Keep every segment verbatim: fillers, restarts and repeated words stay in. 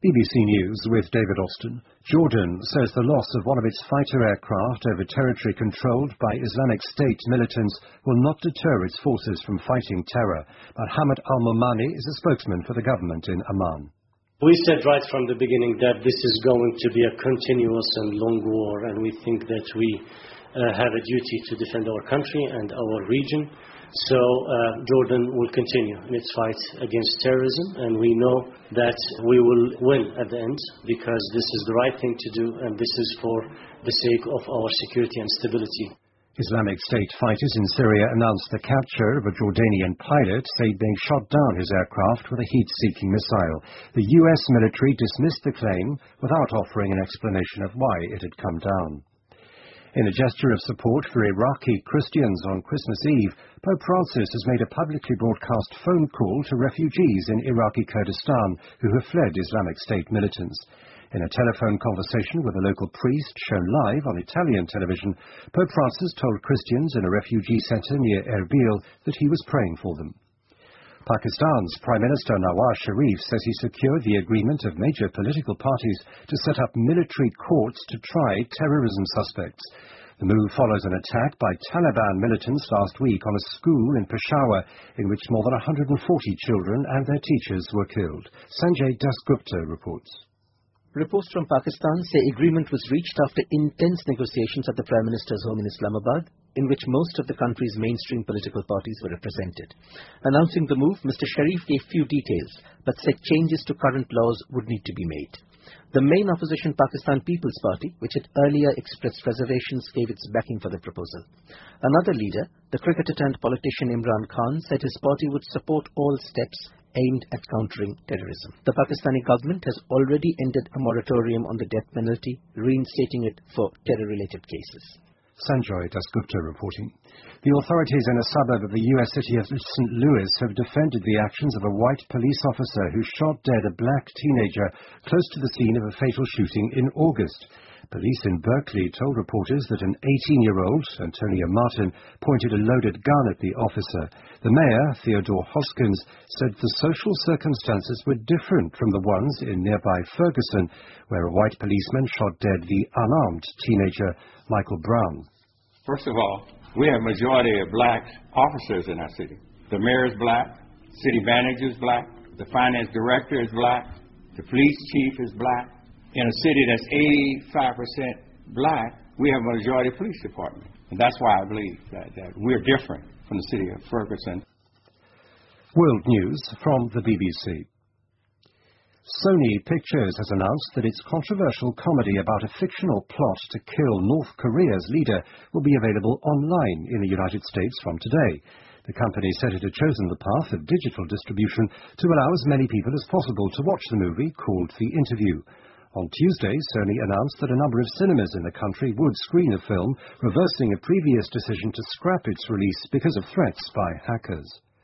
B B C News with David Austin. Jordan says the loss of one of its fighter aircraft over territory controlled by Islamic State militants will not deter its forces from fighting terror. But Hamad al-Momani is a spokesman for the government in Amman. We said right from the beginning that this is going to be a continuous and long war, and we think that we uh, have a duty to defend our country and our region. So uh, Jordan will continue in its fight against terrorism, and we know that we will win at the end because this is the right thing to do, and this is for the sake of our security and stability. Islamic State fighters in Syria announced the capture of a Jordanian pilot said being shot down his aircraft with a heat-seeking missile. The U S military dismissed the claim without offering an explanation of why it had come down. In a gesture of support for Iraqi Christians on Christmas Eve, Pope Francis has made a publicly broadcast phone call to refugees in Iraqi Kurdistan who have fled Islamic State militants. In a telephone conversation with a local priest shown live on Italian television, Pope Francis told Christians in a refugee centre near Erbil that he was praying for them. Pakistan's Prime Minister Nawaz Sharif says he secured the agreement of major political parties to set up military courts to try terrorism suspects. The move follows an attack by Taliban militants last week on a school in Peshawar in which more than one hundred forty children and their teachers were killed. Sanjay Dasgupta reports. Reports from Pakistan say agreement was reached after intense negotiations at the Prime Minister's home in Islamabad, in which most of the country's mainstream political parties were represented. Announcing the move, Mister Sharif gave few details, but said changes to current laws would need to be made. The main opposition Pakistan People's Party, which had earlier expressed reservations, gave its backing for the proposal. Another leader, the cricketer-turned-politician Imran Khan, said his party would support all steps aimed at countering terrorism. The Pakistani government has already ended a moratorium on the death penalty, reinstating it for terror-related cases. Sanjoy Dasgupta reporting. The authorities in a suburb of the U S city of Saint Louis have defended the actions of a white police officer who shot dead a black teenager close to the scene of a fatal shooting in August. Police in Berkeley told reporters that an eighteen-year-old, Antonia Martin, pointed a loaded gun at the officer. The mayor, Theodore Hoskins, said the social circumstances were different from the ones in nearby Ferguson, where a white policeman shot dead the unarmed teenager, Michael Brown. First of all, we have a majority of black officers in our city. The mayor is black, city manager is black, the finance director is black, the police chief is black. In a city that's eighty-five percent black, we have a majority police department. And that's why I believe that, that we're different from the city of Ferguson. World News from the B B C. Sony Pictures has announced that its controversial comedy about a fictional plot to kill North Korea's leader will be available online in the United States from today. The company said it had chosen the path of digital distribution to allow as many people as possible to watch the movie called The Interview. On Tuesday, Sony announced that a number of cinemas in the country would screen the film, reversing a previous decision to scrap its release because of threats by hackers.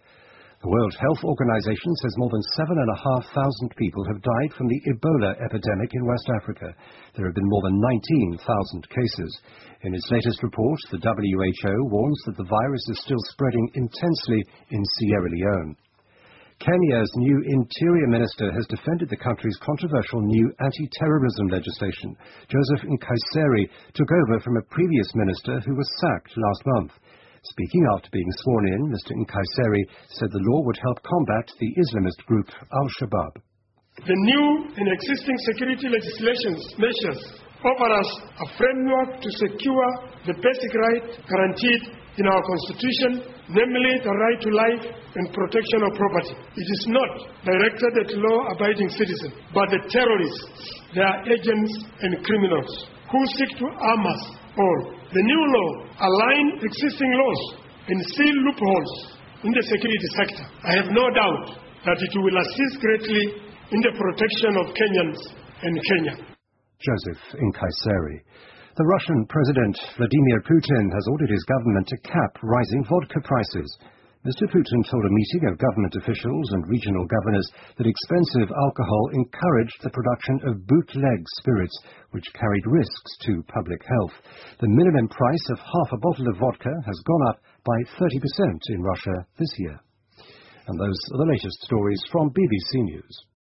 The World Health Organization says more than seven and a half thousand people have died from the Ebola epidemic in West Africa. There have been more than nineteen thousand cases. In its latest report, the W H O warns that the virus is still spreading intensely in Sierra Leone. Kenya's new Interior Minister has defended the country's controversial new anti-terrorism legislation. Joseph Nkaissery took over from a previous minister who was sacked last month. Speaking after being sworn in, Mister Nkaissery said the law would help combat the Islamist group Al-Shabaab. The new and existing security legislations measures offer us a framework to secure the basic right guaranteed in our Constitution, namely the right to life and protection of property. It is not directed at law-abiding citizens, but the terrorists, their agents and criminals who seek to harm us all. The new law aligns existing laws and seal loopholes in the security sector. I have no doubt that it will assist greatly in the protection of Kenyans and Kenya. Joseph Nkaissery. The Russian President Vladimir Putin has ordered his government to cap rising vodka prices. Mister Putin told a meeting of government officials and regional governors that expensive alcohol encouraged the production of bootleg spirits, which carried risks to public health. The minimum price of half a bottle of vodka has gone up by thirty percent in Russia this year. And those are the latest stories from B B C News.